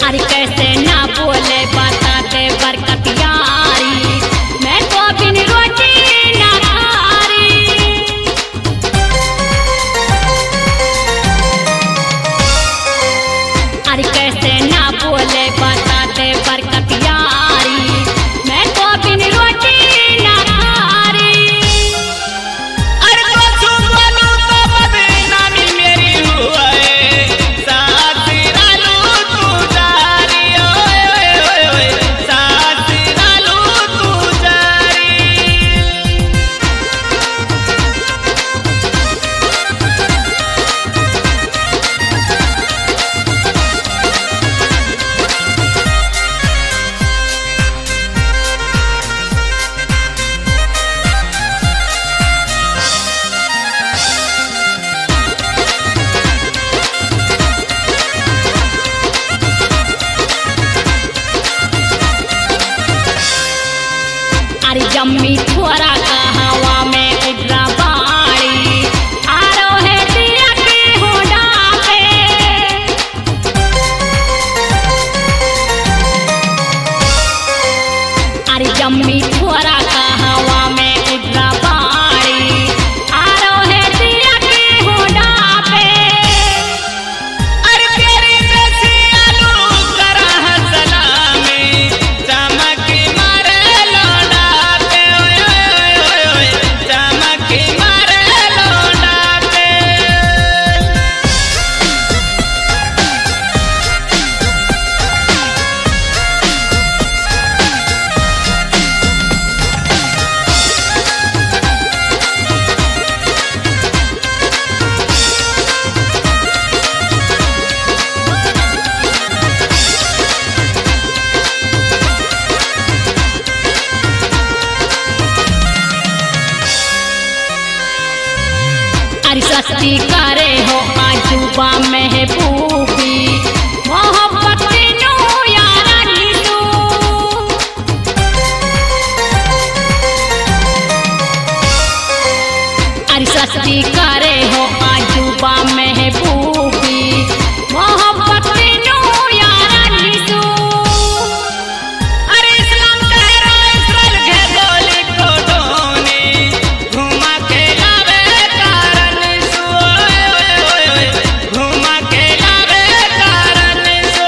अरे कैसे ना बोले बताते बरकत यारी, मैं तो बिन रोटी ना खारी। अरे कैसे ना बोले बताते बरकत यारी, मैं तो बिन रोटी ना खारी। अरे तो सुनो तो बदनामी मेरी हुआ है, साथी डालू तू जारी, ओए ओए ओए ओए, साथी डालू तू जारी। अरे जम्मी थोड़ा का हवा में उड़रा बाड़ी, आरो है दिया की होड़ा पे। अरे जम्मी थोड़ा का हवा में उड़रा बाड़ी, आरो है दिया की होड़ा पे। अरे तेरी जैसी आलू करा सलामी, चमकी मारे लौटाते, ओए ओए ओए ओए, चमकी मारे लौटाते। अरे सस्ती करे हो आजूबा महबूबी, मोहब्बत नो यारा नीलू। अरे सस्ती करे हो आजूबा महबूबी, मोहब्बत नो यारा नीलू। अरे इस्लाम कह रहा इस्राएल के गोली को ढोनी, घुमा के लावे कारण सो, ओए ओए ओए ओए, घुमा के लावे कारण सो।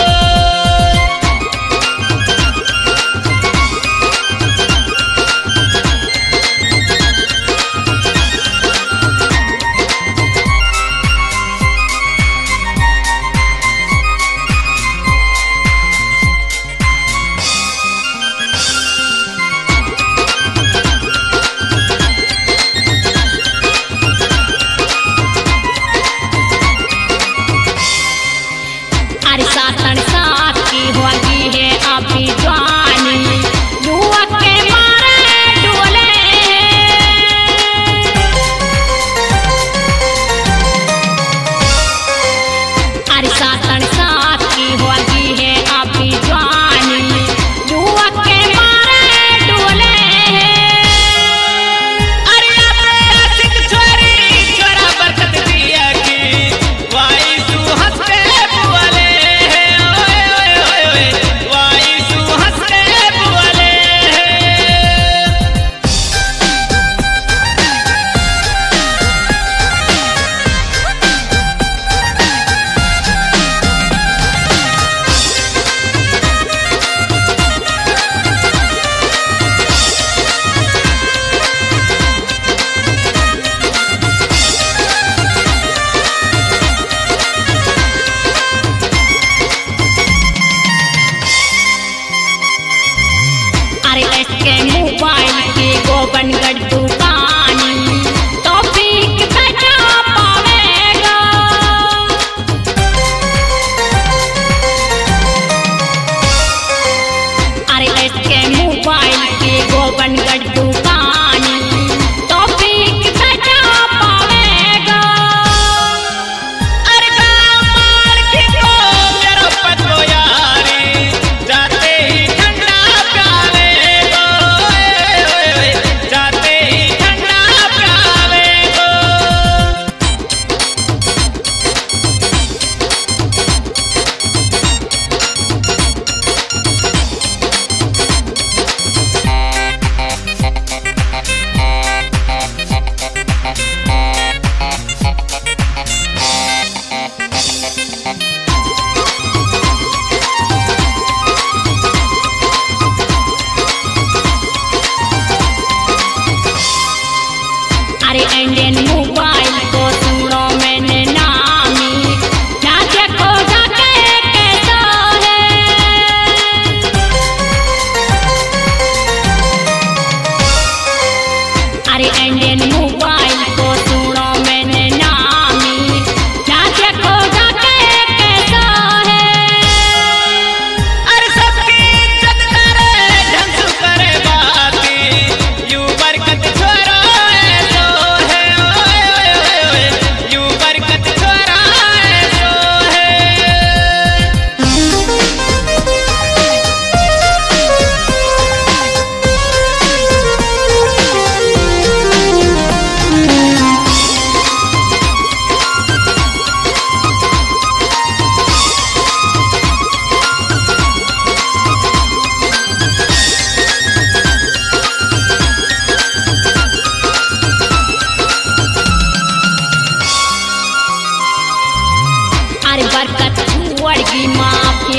अरे सातन सात की होगी है अभी जवानी, दुआ के मारे डोले। अरे सातन सात की होगी है अभी जवानी, दुआ के मारे डोले। अरे अपने आशिक छोरी छोरा बरकत दिया की, वाई तू हंसते बोले, ओए ओए ओए ओए, वाई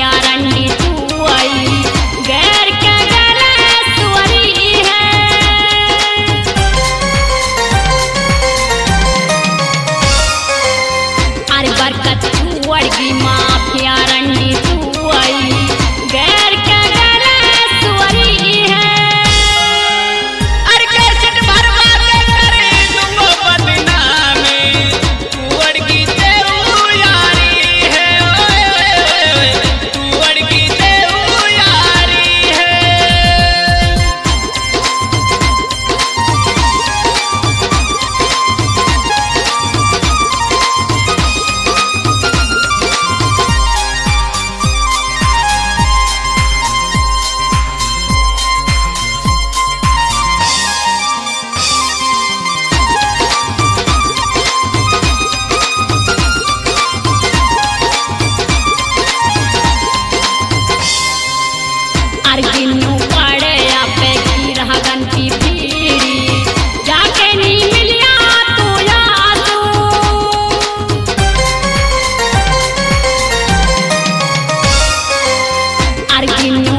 माफिया रंडी तू आई गैर के गले सुअरी है। अरे बरकत छोड़ गई माफिया रंडी तू आई गैर के गले सुअरी है। अरे कैसेट भरवा के करे दूंगो बदनामी कुंवर की तेऊ यारी है। ओए ओए ओए कुंवर की तेऊ यारी है। अर्गिनु पड़े आपे की रहगन की भीड़ी जाके नहीं मिलिया तू यादू। अर्गिनु